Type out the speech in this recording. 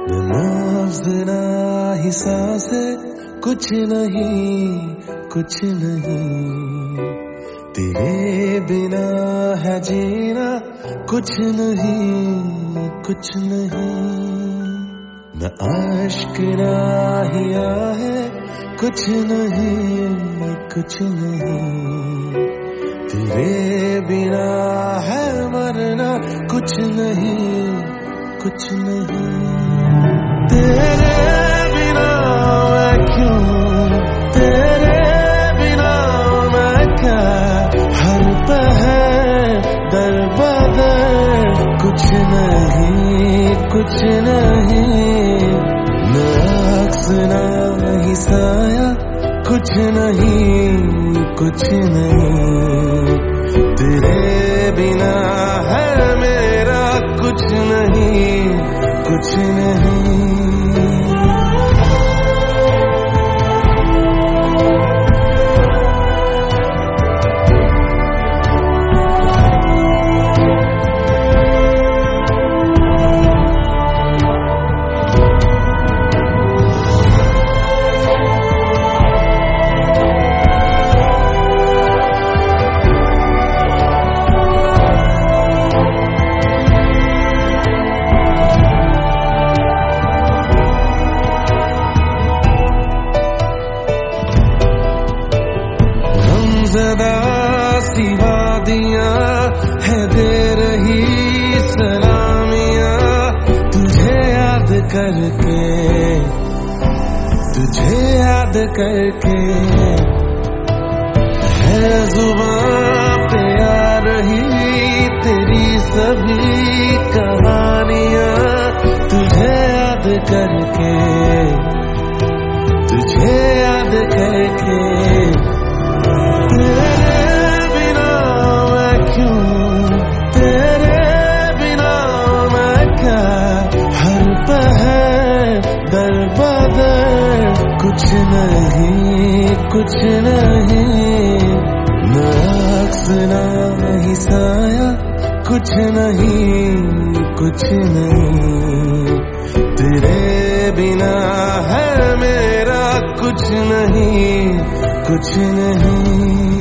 नफज़ना ही सांसें, कुछ नहीं तेरे बिना है जीना, कुछ नहीं न अश्क ना हिया है, कुछ नहीं तेरे बिना है मरना, कुछ नहीं तेरे बिना मैं क्यों, तेरे बिना मैं क्या, हर पहर दर बदर, कुछ नहीं न अक्स ना ही साया, कुछ नहीं तेरे बिना है मेरा, कुछ नहीं ज़दा सी वादियाँ है दे रही सलामियाँ, तुझे याद करके है जुबान पे आ रही तेरी सभी कहानियाँ, तुझे याद करके तेरे बिना मैं क्यों, तेरे बिना मैं क्या, हर पहर दर बदर, कुछ नहीं न अक्स ना ही साया, कुछ नहीं तेरे बिना है मेरा, कुछ नहीं